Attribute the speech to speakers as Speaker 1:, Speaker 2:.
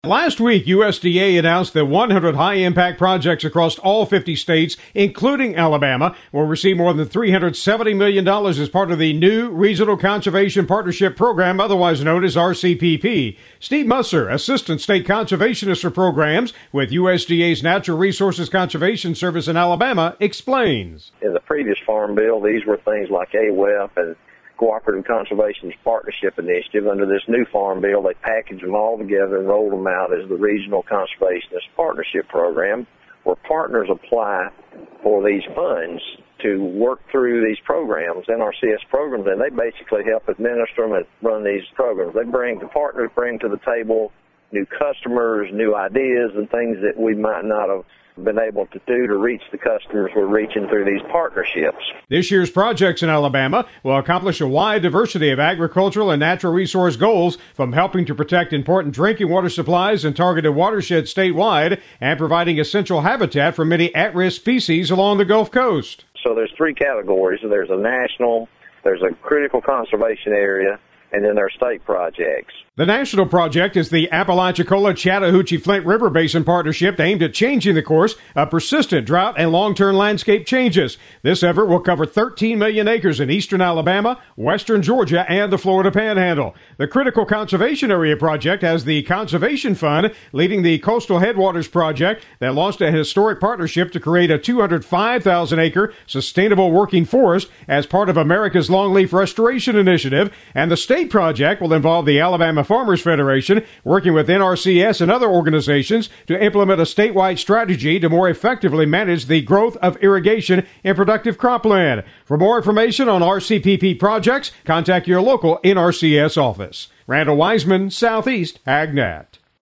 Speaker 1: Last week, USDA announced that 100 high-impact projects across all 50 states, including Alabama, will receive more than $370 million as part of the new Regional Conservation Partnership Program, otherwise known as RCPP. Steve Musser, Assistant State Conservationist for Programs with USDA's Natural Resources Conservation Service in Alabama, explains.
Speaker 2: In the previous Farm Bill, these were things like AWEP and Cooperative Conservation Partnership Initiative. Under this new Farm Bill, they packaged them all together and rolled them out as the Regional Conservationist Partnership Program, where partners apply for these funds to work through these programs, NRCS programs, and they basically help administer them and run these programs. The partners bring to the table new customers, new ideas, and things that we might not have been able to do to reach the customers we're reaching through these partnerships.
Speaker 1: This year's projects in Alabama will accomplish a wide diversity of agricultural and natural resource goals, from helping to protect important drinking water supplies and targeted watersheds statewide, and providing essential habitat for many at-risk species along the Gulf Coast.
Speaker 2: So there's three categories. There's a national, there's a critical conservation area, and then there are state projects.
Speaker 1: The national project is the Apalachicola-Chattahoochee-Flint River Basin Partnership, aimed at changing the course of persistent drought and long-term landscape changes. This effort will cover 13 million acres in eastern Alabama, western Georgia, and the Florida Panhandle. The Critical Conservation Area Project has the Conservation Fund leading the Coastal Headwaters Project that launched a historic partnership to create a 205,000-acre sustainable working forest as part of America's Longleaf Restoration Initiative, and the state project will involve the Alabama Farmers Federation, working with NRCS and other organizations to implement a statewide strategy to more effectively manage the growth of irrigation in productive cropland. For more information on RCPP projects, contact your local NRCS office. Randall Wiseman, Southeast AgNet.